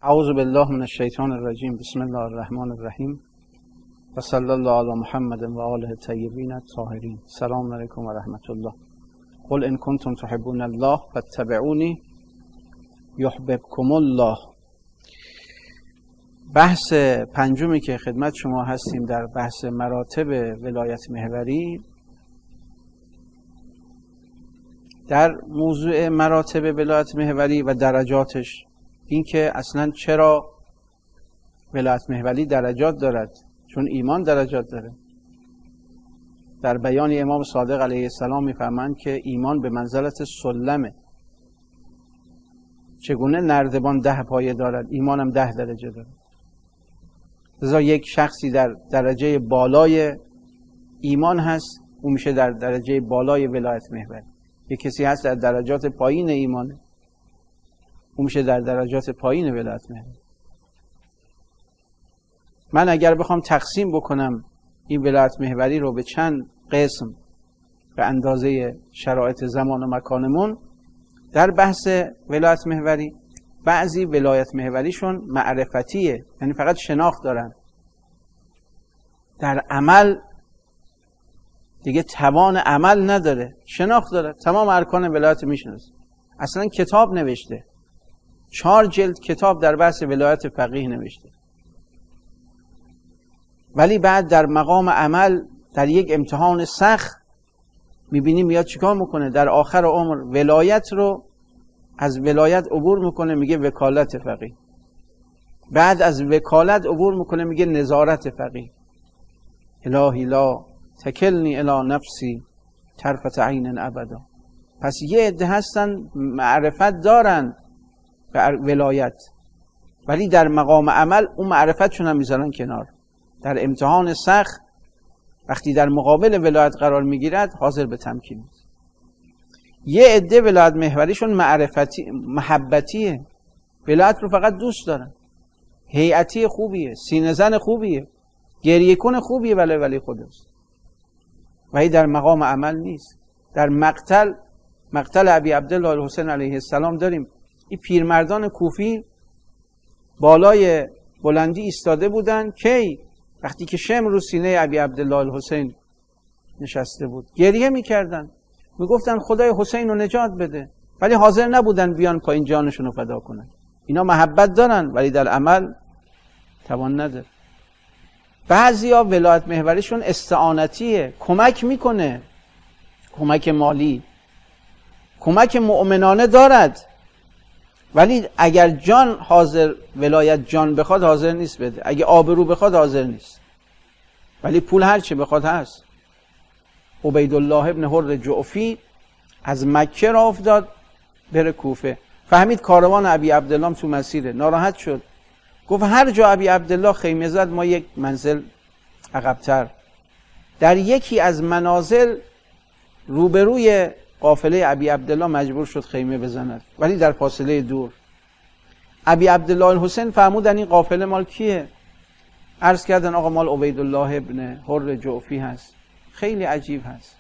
اعوذ بالله من الشیطان الرجیم. بسم الله الرحمن الرحیم و صلی الله علی محمد و آله الطیبین الطاهرین. سلام علیکم و رحمت الله. قل ان کنتم تحبون الله فاتبعونی یحببکم الله. بحث پنجمی که خدمت شما هستیم در بحث مراتب ولایت محوری. در موضوع مراتب ولایت محوری و درجاتش، این که اصلا چرا ولایت محوری درجات دارد، چون ایمان درجات داره. در بیان امام صادق علیه السلام میفرمایند که ایمان به منزلت سلمه. چگونه نردبان 10 پایه دارد، ایمان هم 10 درجه دارد. لذا یک شخصی در درجه بالای ایمان هست، اون میشه در درجه بالای ولایت محوری. یک کسی هست در درجات پایین ایمانه، اون میشه در درجات پایین ولایت محوری. من اگر بخوام تقسیم بکنم این ولایت محوری رو به چند قسم به اندازه شرایط زمان و مکانمون، در بحث ولایت محوری بعضی ولایت محوریشون معرفتیه، یعنی فقط شناخت دارن، در عمل دیگه توان عمل نداره، شناخت داره، تمام ارکان ولایت میشناسه. اصلا کتاب نوشته، 4 جلد کتاب در بحث ولایت فقیه نوشته، ولی بعد در مقام عمل در یک امتحان سخت میبینیم میاد چیکار میکنه، در آخر عمر ولایت رو از ولایت عبور میکنه، میگه وکالت فقیه. بعد از وکالت عبور میکنه، میگه نظارت فقیه. الهی لا تکلنی الی نفسی طرفت عین ابدا. پس یه عده هستن معرفت دارن به ولایت، ولی در مقام عمل اون معرفتشون هم میذارن کنار. در امتحان سخت وقتی در مقابل ولایت قرار میگیرد حاضر به تمکین است. یه عده ولایت محوریشون معرفتی محبتیه، ولایت رو فقط دوست دارن، هیئتی خوبیه، سینه زن خوبیه، گریه کن خوبیه، ولی خداست، ولی در مقام عمل نیست. در مقتل ابی عبدالله الحسین علیه السلام داریم، این پیرمردان کوفی بالای بلندی ایستاده بودن. کی؟ وقتی که شمر رو سینه ابی عبدالله الحسین نشسته بود، گریه میکردن، میگفتن خدای حسین رو نجات بده، ولی حاضر نبودن بیان پایین جانشون رو فدا کنن. اینا محبت دارن ولی در عمل توان نداره. بعضیا ولایت محوریشون استعانتیه، کمک میکنه، کمک مالی، کمک مؤمنانه دارد، ولی اگر جان حاضر، ولایت جان بخواد حاضر نیست بده، اگه آبرو بخواد حاضر نیست، ولی پول هر چی بخواد هست. عبیدالله ابن حر جعفی از مکه راه افتاد بره کوفه، فهمید کاروان ابی عبدالله تو مسیره، ناراحت شد، گفت هر جا ابی عبدالله خیمه زد ما یک منزل عقب‌تر. در یکی از منازل روبروی قافله ابی عبدالله مجبور شد خیمه بزند، ولی در فاصله دور. ابی عبدالله الحسین فرمودن این قافله مال کیه؟ عرض کردن آقا مال عبیدالله ابن حر جعفی هست. خیلی عجیب هست.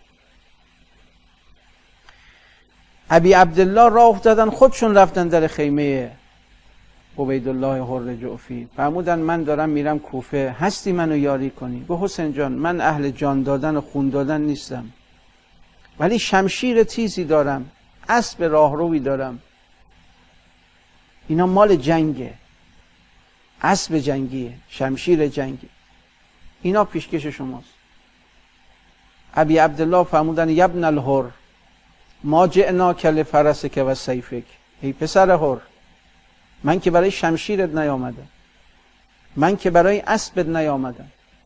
ابی عبدالله راه افتادن، خودشون رفتن در خیمه عبیدالله حر جعفی، فرمودن من دارم میرم کوفه، هستی منو یاری کنی؟ به حسین جان من اهل جان دادن و خون دادن نیستم، ولی شمشیر تیزی دارم، اسب راهروی دارم، اینا مال جنگه، اسب جنگیه، شمشیر جنگی، اینا پیشکش شماست. ابی عبدالله فرمودن یبن الحر ما جئناک لفرسک و سیفک. ای پسر حر، من که برای شمشیرت نیامدم، من که برای اسبت نیامدم،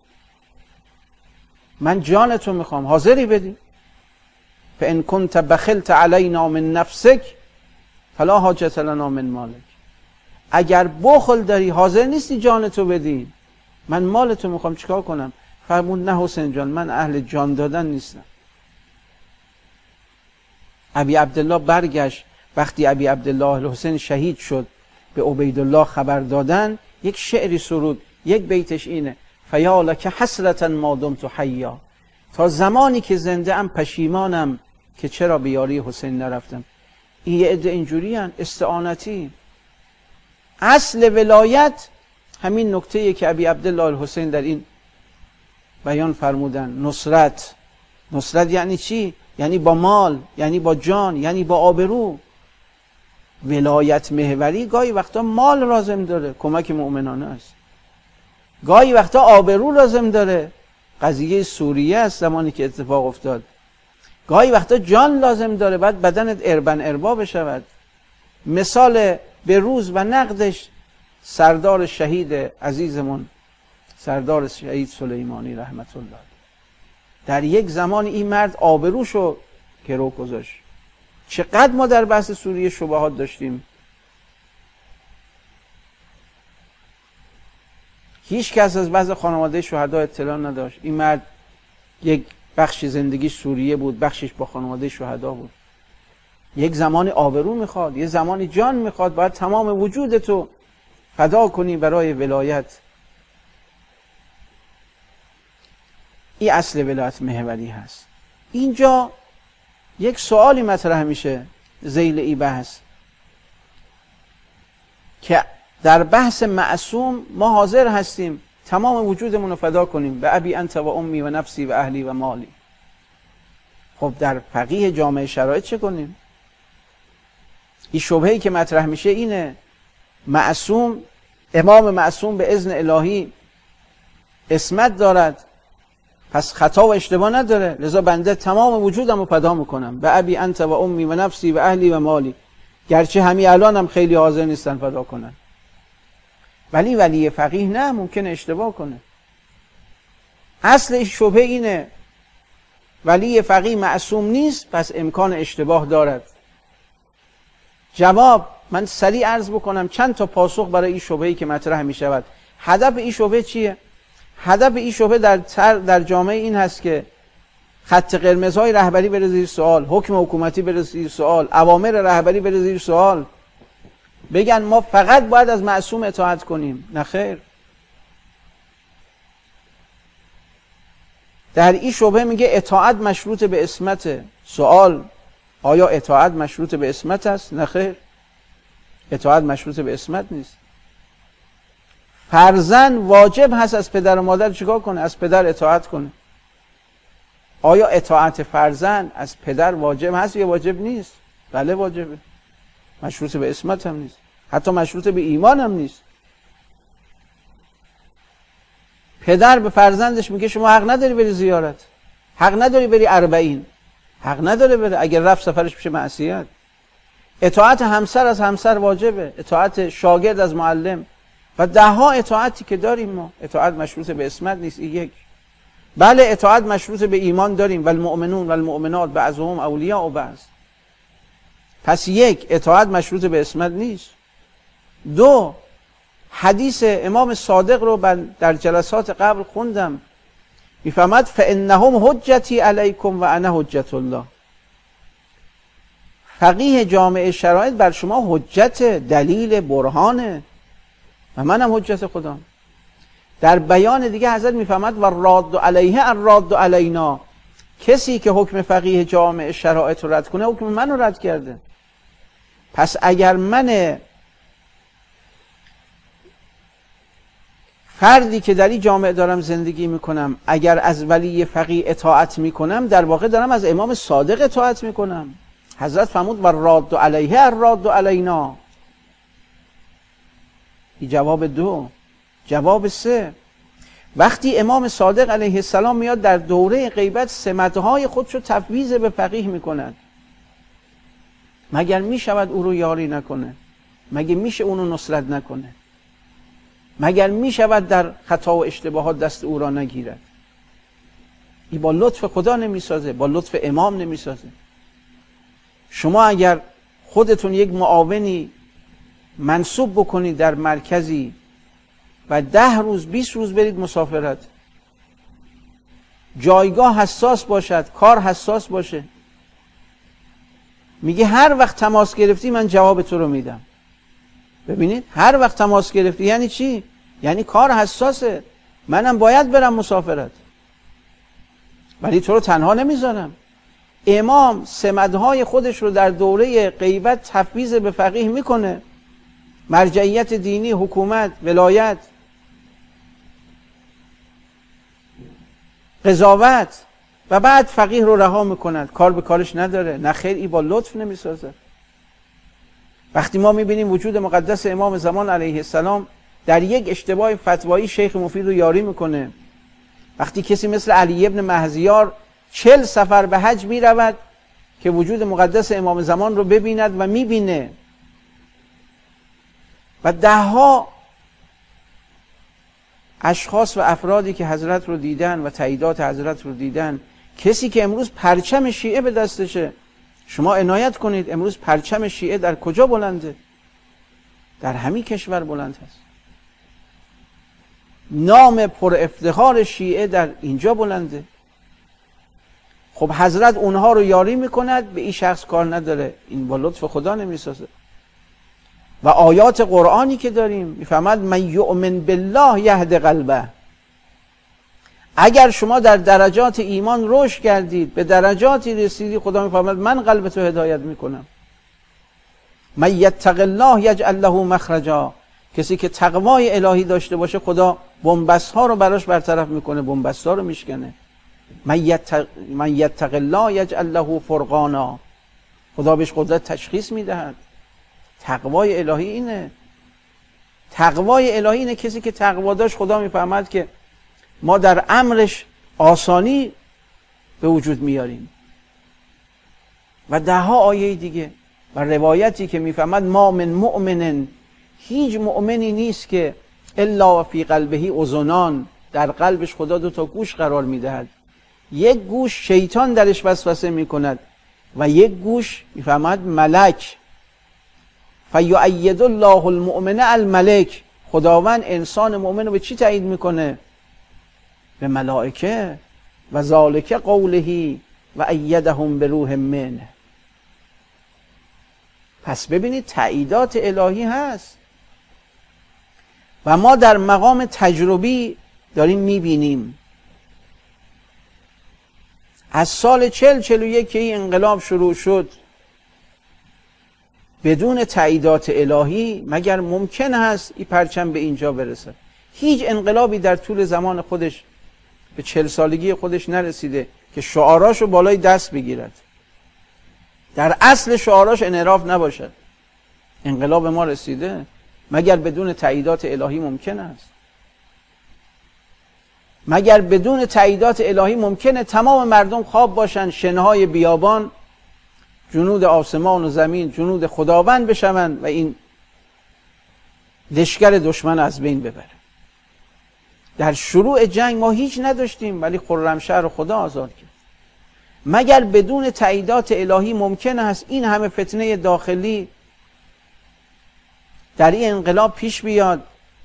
من جانتو میخوام، حاضری بدی؟ فان کنت بخلت علینا من نفسک فلا حاجت لنا من مالک. اگر بخل داری، حاضر نیستی جانتو بدی، من مالتو میخوام، چیکار کنم؟ فرمود نه حسین جان من اهل جان دادن نیستم. ابی عبدالله برگشت، وقتی ابی عبدالله الحسین شهید شد به عبیدالله خبر دادن، یک شعری سرود، یک بیتش اینه: فیا لک حسرة ما دمت حیا، تا زمانی که زنده ام پشیمانم که چرا به یاری حسین نرفتم. این یه عده اینجوری هن، استعانتی، اصل ولایت همین نکته‌ای که ابی عبدالله الحسین در این بیان فرمودن. نصرت یعنی چی؟ یعنی با مال، یعنی با جان، یعنی با آبرو. ولایت محوری گاهی وقتا مال لازم داره، کمک مؤمنانه است. گاهی وقتا آبرو لازم داره، قضیه سوریه است زمانی که اتفاق افتاد. گاهی وقتا جان لازم داره، بعد بدنت اربن اربا بشود. مثال به روز و نقدش سردار شهید عزیزمون، سردار شهید سلیمانی رحمت الله، در یک زمان این مرد آبروشو گرو گذاشت. چقدر ما در بحث سوریه شبهات داشتیم. هیچ کس از بعض خانواده شهدا اطلاع نداشت. این مرد یک بخش زندگیش سوریه بود، بخشش با خانواده شهدا بود. یک زمانی آبرو میخواد، یک زمانی جان میخواد، باید تمام وجودتو فدا کنی برای ولایت. این اصل ولایت محوری هست. اینجا یک سوالی مطرح میشه ذیل ای بحث که در بحث معصوم ما حاضر هستیم تمام وجودمون رو فدا کنیم به ابی انت و امی و نفسی و اهلی و مالی. خب در فقیه جامعه شرایط چه کنیم؟ این شبهه‌ای که مطرح میشه اینه، معصوم، امام معصوم به اذن الهی عصمت دارد، پس خطا و اشتباه نداره، لذا بنده تمام وجودم رو فدا میکنم به ابی انت و امی و نفسی و اهلی و مالی، گرچه همین الان هم خیلی حاضر نیستن فدا کنن. ولی ولی فقیه نه، ممکنه اشتباه کنه. اصل شبهه اینه ولی فقیه معصوم نیست، پس امکان اشتباه دارد. جواب من سریع عرض بکنم چند تا پاسخ برای این شبهه‌ای که مطرح می شود. هدف این شبهه چیه؟ هدف این شبهه در جامعه این هست که خط قرمزهای رهبری بره زیر سوال، حکم حکومتی بره زیر سوال، اوامر رهبری بره زیر سوال، بگن ما فقط باید از معصوم اطاعت کنیم. نه خیر. در این شبهه میگه اطاعت مشروط به عصمت. سوال آیا اطاعت مشروط به عصمت است؟ نه خیر، اطاعت مشروط به عصمت نیست. فرزند واجب هست از پدر و مادر چیکار کنه؟ از پدر اطاعت کنه. آیا اطاعت فرزند از پدر واجب هست یا واجب نیست؟ بله واجبه، مشروط به عصمت هم نیست، حتی مشروط به ایمان هم نیست. پدر به فرزندش میگه شما حق نداری بری زیارت، حق نداری بری اربعین، حق نداره بره، اگر رفت سفرش میشه معصیت. اطاعت همسر از همسر واجبه، اطاعت شاگرد از معلم و ده ها اطاعتی که داریم ما. اطاعت مشروط به عصمت نیست. این یک. بله اطاعت مشروط به ایمان داریم، والمؤمنون والمؤمنات بعضهم اولیاء بعض. پس یک، اطاعت مشروط به عصمت نیست. دو، حدیث امام صادق رو در جلسات قبل خوندم، میفهمد فانهم حجتی علیکم و انا حجت الله. فقیه جامعه شرایط بر شما حجت، دلیل، برهانه و منم حجت خودم. در بیان دیگه حضرت میفهمد و راد علیه الراد علینا، کسی که حکم فقیه جامعه شرایط رو رد کنه حکم منو رد کرده. پس اگر من فردی که در این جامعه دارم زندگی میکنم اگر از ولی فقیه اطاعت میکنم، در واقع دارم از امام صادق اطاعت میکنم. حضرت فرمود و راد علیه الراد علینا. این جواب دو. جواب سه، وقتی امام صادق علیه السلام میاد در دوره غیبت سمتهای خودشو تفویض به فقیه میکند، مگر میشود او رو یاری نکنه؟ مگر میشه اونو نصرت نکنه؟ مگر میشود در خطا و اشتباهات دست او را نگیرد؟ این با لطف خدا نمیسازه، با لطف امام نمیسازه. شما اگر خودتون یک معاونی منصوب بکنید در مرکزی و 10 روز 20 روز برید مسافرت، جایگاه حساس باشد، کار حساس باشه، میگه هر وقت تماس گرفتی من جواب تو رو میدم. ببینید هر وقت تماس گرفتی یعنی چی؟ یعنی کار حساسه، منم باید برم مسافرت، ولی تو رو تنها نمیذارم. امام سمدهای خودش رو در دوره غیبت تفویض به فقیه میکنه، مرجعیت دینی، حکومت، ولایت، قضاوت، و بعد فقیه رو رها میکند، کار به کارش نداره. نه خیر، این با لطف نمیسازه. وقتی ما میبینیم وجود مقدس امام زمان علیه السلام در یک اشتباه فتوایی شیخ مفید رو یاری میکنه، وقتی کسی مثل علی ابن مهزیار 40 سفر به حج میرود که وجود مقدس امام زمان رو ببیند و میبینه، و دهها اشخاص و افرادی که حضرت رو دیدن و تاییدات حضرت رو دیدن، کسی که امروز پرچم شیعه به دستشه، شما عنایت کنید امروز پرچم شیعه در کجا بلنده؟ در همین کشور بلند هست. نام پر افتخار شیعه در اینجا بلنده. خب حضرت اونها رو یاری میکند، به این شخص کار نداره، این با لطف خدا نمیسازه. و آیات قرآنی که داریم میفهمد من یؤمن بالله یهد قلبه. اگر شما در درجات ایمان رشد کردید، به درجاتی رسیدید، خدا میفهمد من قلب تو هدایت میکنم. من یتق الله یجعل له مخرجا. کسی که تقوای الهی داشته باشه، خدا بنبست ها رو براش برطرف میکنه، بنبست ها رو میشکنه. من یتق الله یجعل له فرقانا. خدا بهش قدرت تشخیص میدهد. تقوای الهی اینه. تقوای الهی اینه کسی که تقوا داشت، خدا میفهمد که ما در امرش آسانی به وجود میاریم. و دهها آیه دیگه و روایتی که میفهمد ما من مؤمن، هیچ مؤمنی نیست که الا و فی قلبه اذنان، در قلبش خدا 2 گوش قرار میدهد. یک گوش شیطان درش وسوسه میکند و یک گوش میفهمد ملک. فیؤید الله المؤمن الملک. خداوند انسان مؤمن رو به چی تایید میکنه؟ به ملائکه. و ذالک قوله و ایدهم بروح منه. پس ببینید تاییدات الهی هست و ما در مقام تجربی داریم میبینیم. از سال 40-41 که این انقلاب شروع شد، بدون تاییدات الهی مگر ممکن هست این پرچم به اینجا برسه؟ هیچ انقلابی در طول زمان خودش به 40 سالگی خودش نرسیده که شعاراشو بالای دست بگیرد. در اصل شعاراش انحراف نباشد. انقلاب ما رسیده مگر بدون تاییدات الهی ممکن است؟ مگر بدون تاییدات الهی ممکنه تمام مردم خواب باشن، شنهای بیابان جنود آسمان و زمین جنود خداوند بشوند و این لشکر دشمن از بین ببره؟ در شروع جنگ ما هیچ نداشتیم، ولی خرمشهر رو خدا آزاد کرد. مگر بدون تاییدات الهی ممکن است این همه فتنه داخلی در این انقلاب پیش بیاد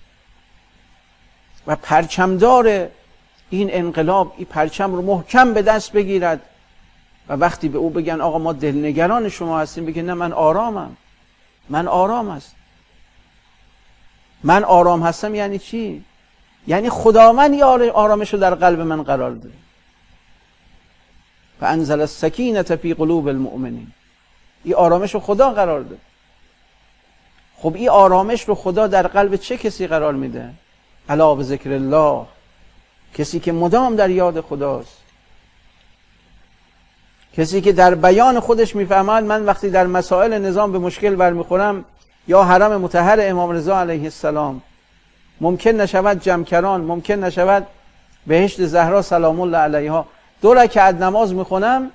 و پرچمدار این انقلاب این پرچم رو محکم به دست بگیرد و وقتی به او بگن آقا ما دلنگران شما هستیم، بگه نه من آرامم، من آرام هستم. من آرام هستم یعنی چی؟ یعنی خداوند یه آرامش رو در قلب من قرار داده. فانزل السکینة فی قلوب المؤمنین. این آرامش رو خدا قرار داده. خب این آرامش رو خدا در قلب چه کسی قرار میده؟ الا بذکر الله. کسی که مدام در یاد خداست، کسی که در بیان خودش میفهمد من وقتی در مسائل نظام به مشکل برمیخورم، یا حرم مطهر امام رضا علیه السلام ممکن نشود جمکران، ممکن نشود بهشت زهرا سلام الله علیها، 2 رکعت نماز میخونم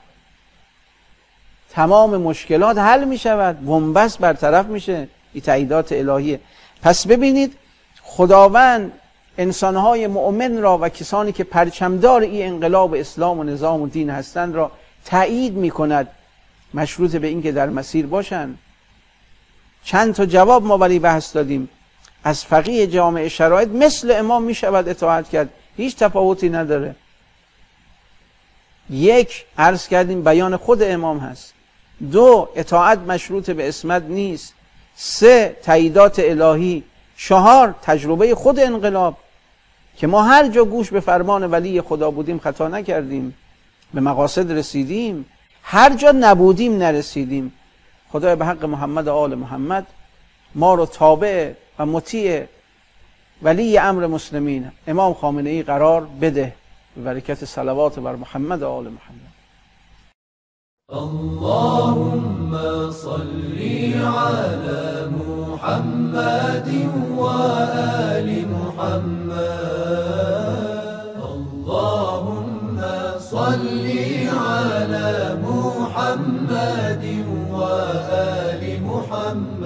تمام مشکلات حل میشود، بنبست برطرف میشه. این تاییدات الهیه. پس ببینید خداوند انسانهای مؤمن را و کسانی که پرچمدار این انقلاب اسلام و نظام و دین هستند را تایید میکند، مشروط به این که در مسیر باشند. چند تا جواب ما ولی بحث دادیم. از فقیه جامع شرایط مثل امام میشود اطاعت کرد، هیچ تفاوتی نداره. 1 عرض کردیم بیان خود امام هست. 2 اطاعت مشروط به عصمت نیست. 3 تاییدات الهی. 4 تجربه خود انقلاب که ما هر جا گوش به فرمان ولی خدا بودیم خطا نکردیم، به مقاصد رسیدیم، هر جا نبودیم نرسیدیم. خدای به حق محمد و آل محمد ما رو تابع و مطیع ولی امر مسلمین امام خامنه ای قرار بده به برکت صلوات بر محمد و آل محمد. اللهم صل على محمد وآل محمد. اللهم صل على محمد وآل محمد.